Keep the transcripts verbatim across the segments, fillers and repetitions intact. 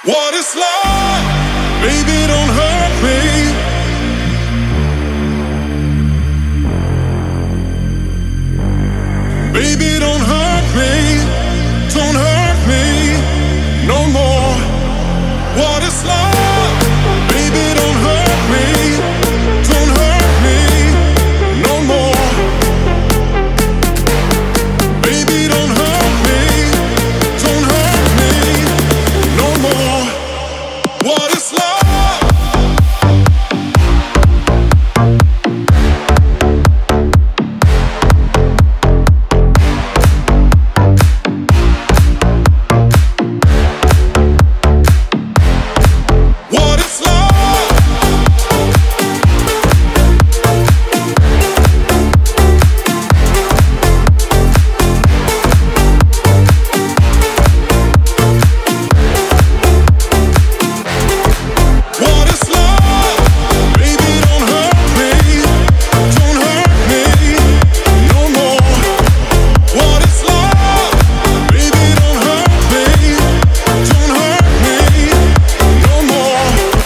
What is love? Baby, don't hurt me. Baby, don't hurt me. Don't hurt me no more. What is love? Baby, don't hurt me. Don't hurt me no more. Baby, don't hurt me. Don't hurt me no more. What is love? What is love? What is love? Baby, don't hurt me. Don't hurt me no more. What is love? Baby, don't hurt me. Don't hurt me no more.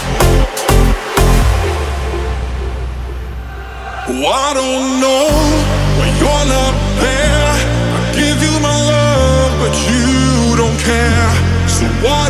Oh, I don't know when you're not there. I give you my love, but you don't care. So why?